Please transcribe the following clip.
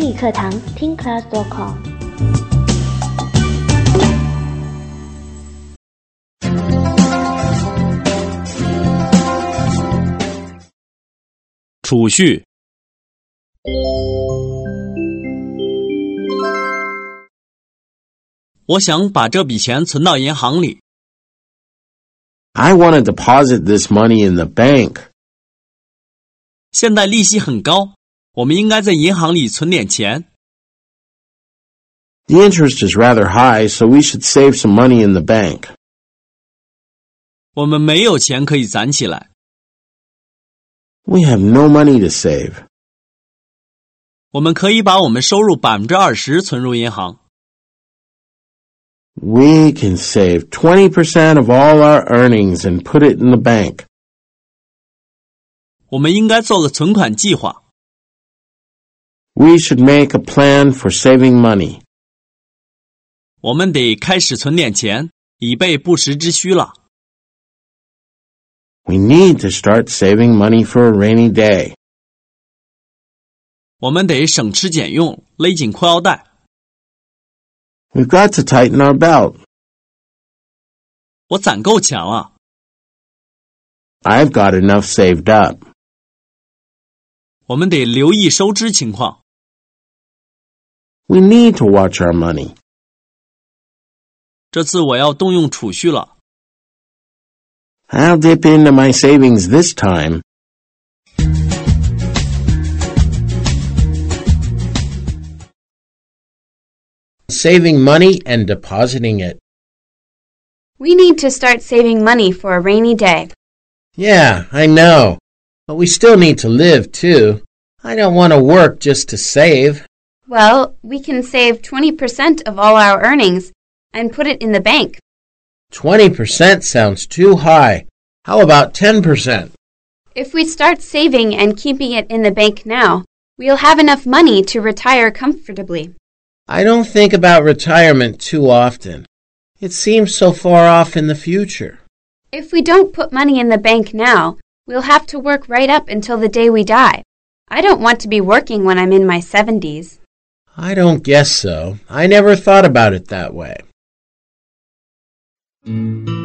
英语课堂听 class.com。 储蓄。我想把这笔钱存到银行里。 I want to deposit this money in the bank. 现在利息很高，我们应该在银行里存点钱。 The interest is rather high, so we should save some money in the bank. 我们没有钱可以攒起来。 We have no money to save. 我们可以把我们收入 20% 存入银行。 We can save 20% of all our earnings and put it in the bank. 我们应该做个存款计划。 We should make a plan for saving money. 我们得开始存点钱，以备不时之需了。 We need to start saving money for a rainy day. 我们得省吃俭用，勒紧裤腰带。 We've got to tighten our belt. 我攒够钱了。 I've got enough saved up. 我们得留意收支情况。 We need to watch our money. 这次我要动用储蓄了。 I'll dip into my savings this time. Saving money and depositing it. We need to start saving money for a rainy day. Yeah, I know. But we still need to live, too. I don't want to work just to save. Well, we can save 20% of all our earnings and put it in the bank. 20% sounds too high. How about 10%? If we start saving and keeping it in the bank now, we'll have enough money to retire comfortably. I don't think about retirement too often. It seems so far off in the future. If we don't put money in the bank now, we'll have to work right up until the day we die. I don't want to be working when I'm in my 70s. I don't guess so. I never thought about it that way.